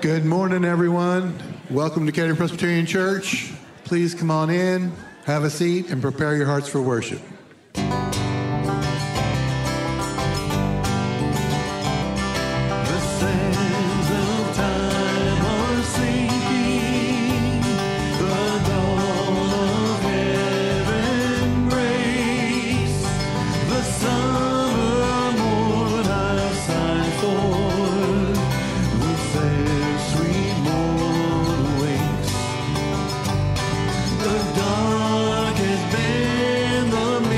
Good morning, everyone. Welcome to Kettering Presbyterian Church. Please come on in, have a seat, and prepare your hearts for worship. Dark has been the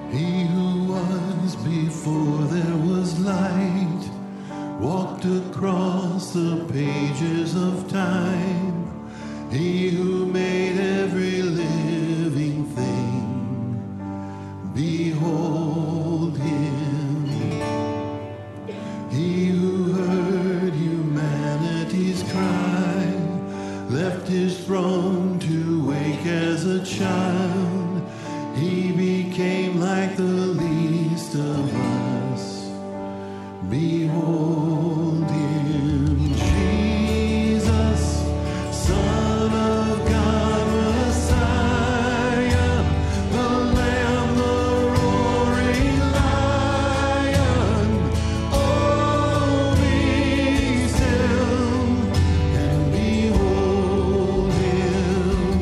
He who was before there was light walked across the pages of time. He who made every living thing, behold him. He who heard humanity's cry left his throne to wake as a child. He became like the least of us. Behold him, Jesus, Son of God, Messiah, the Lamb, the roaring Lion. Oh, be still and behold him.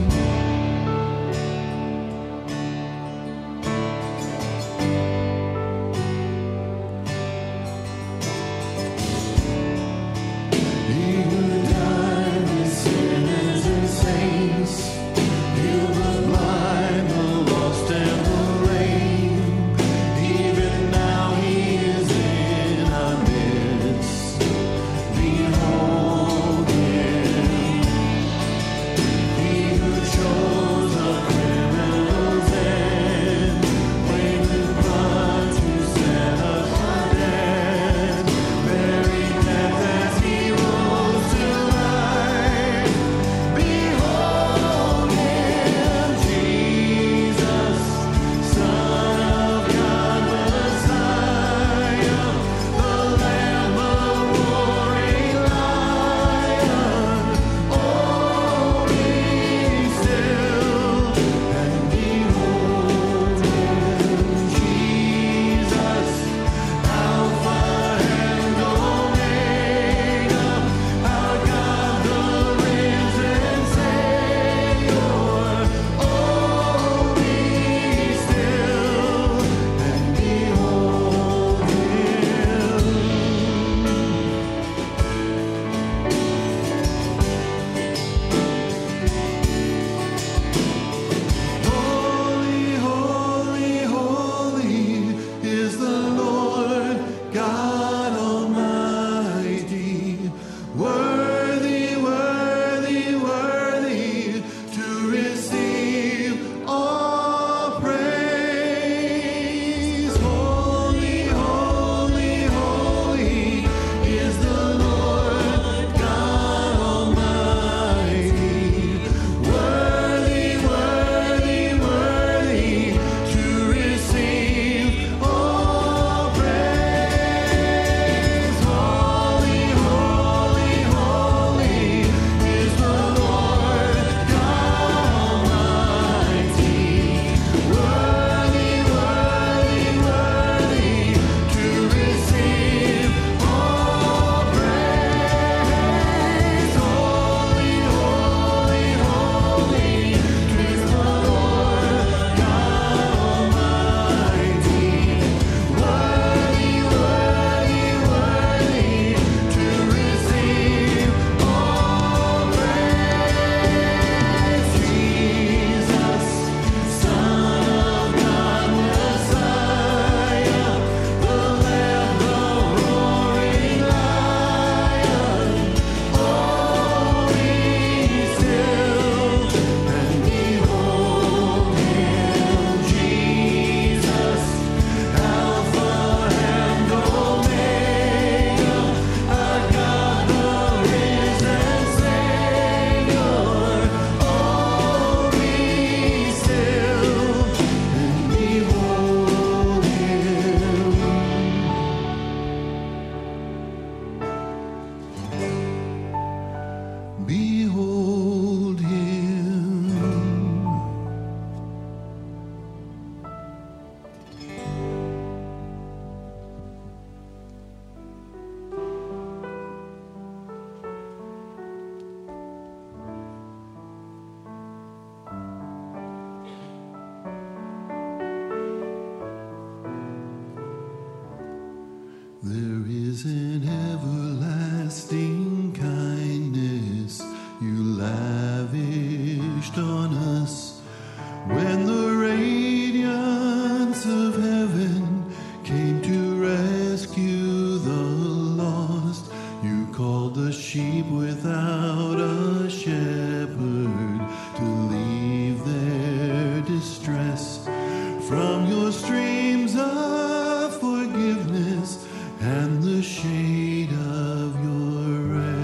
from your streams of forgiveness and the shade of your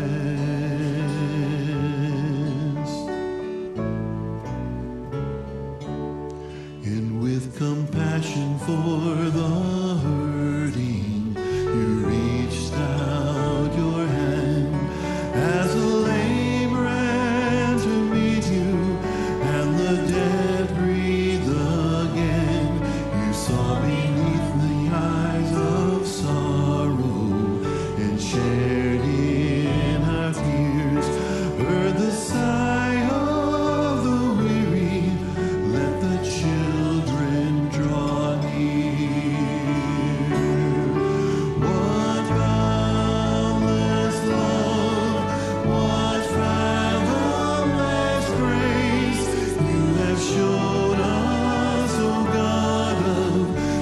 rest. And with compassion for the hurting, you reached out your hand as a lame ran to meet you, and the dead breathed again. You saw beneath the eyes of sorrow and shared in our tears, heard the sigh of the weary, let the children draw near. What boundless love, what fathomless grace you have showed us, O God of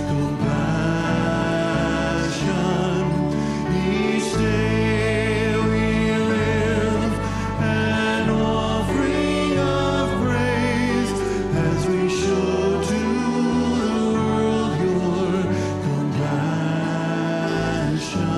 compassion. Each day we live an offering of praise as we show to the world your compassion.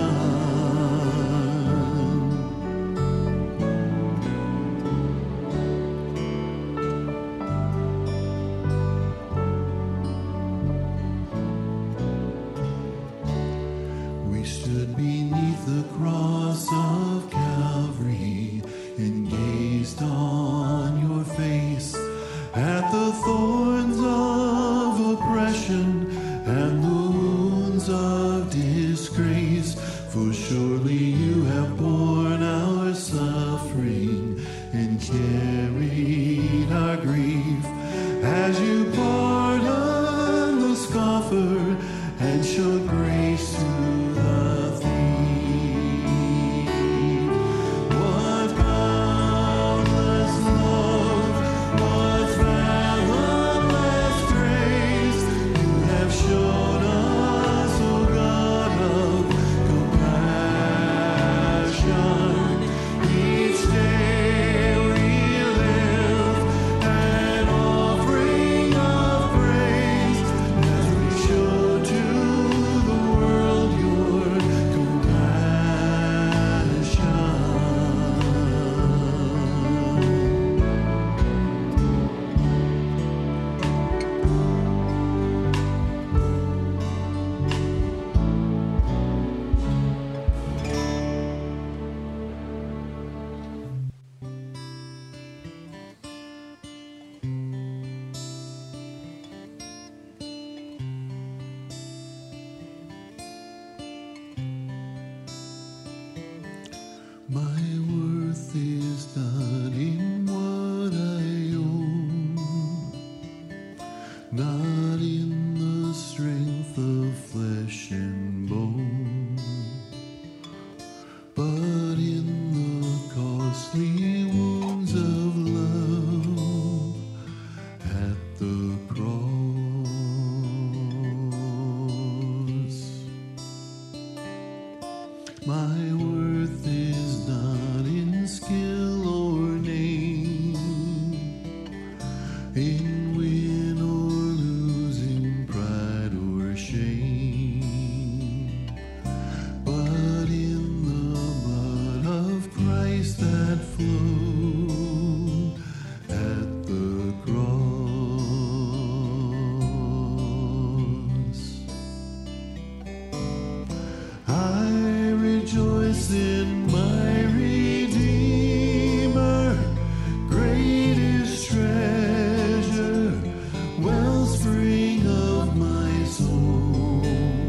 We stood beneath the cross of Calvary and gazed on your face, at the thorns of oppression and the wounds of disgrace. For surely you have borne our suffering and carried our grief, as you pardoned the scoffer and showed grace to the thief. What boundless love, what fathomless grace you have showed us, O God of compassion. Each day we live an offering of praise as we show to the world your compassion. My worth is not in what I own, not in the strength of flesh and bone, but in the costly wounds of love at the cross. My worth is not in skill or name, in win or losing, pride or shame, but in the blood of Christ that flowed at the cross. I rejoice in my Redeemer, greatest treasure, wellspring of my soul.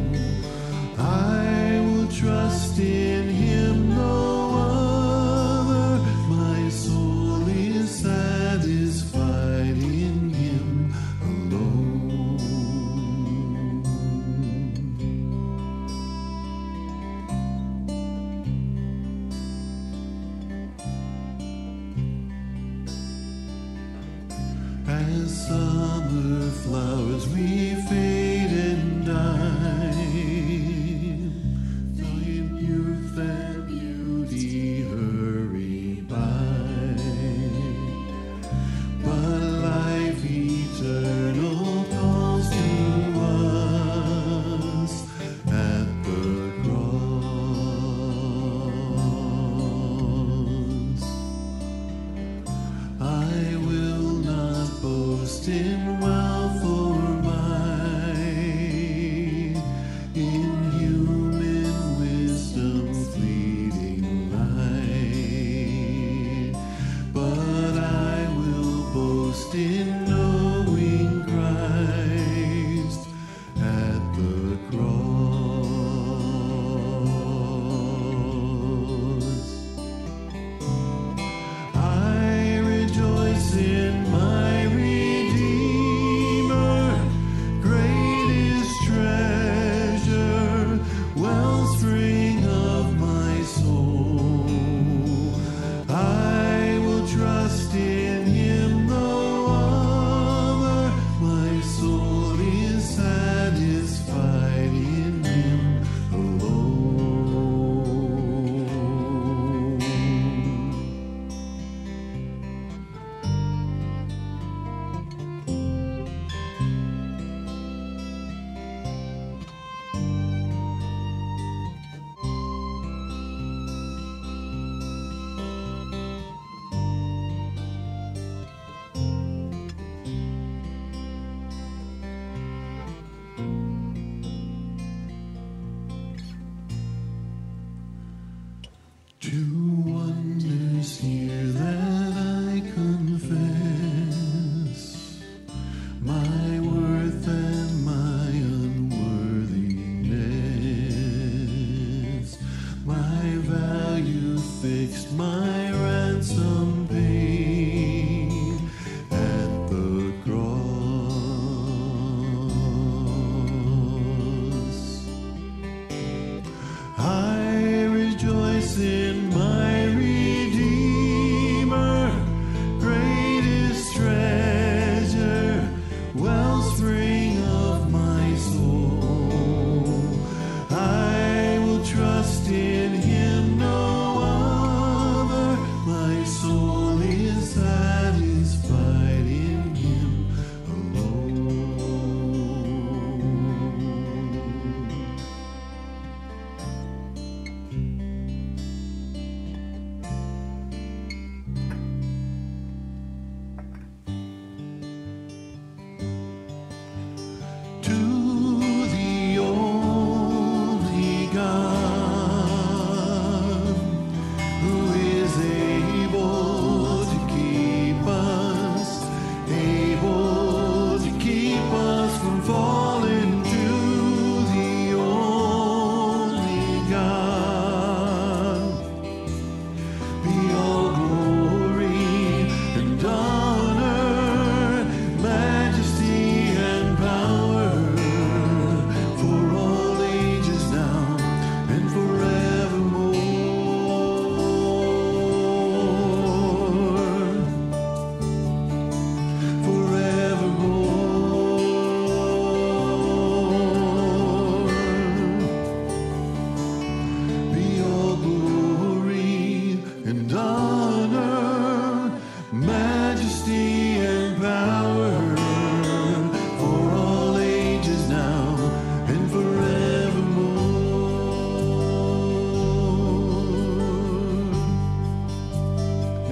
I will trust in him, no other. My soul is satisfied in him alone. As summer flowers we fade and die, till in youth and beauty hurry by. But life eternal calls to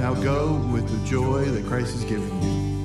Now go with the joy that Christ has given you.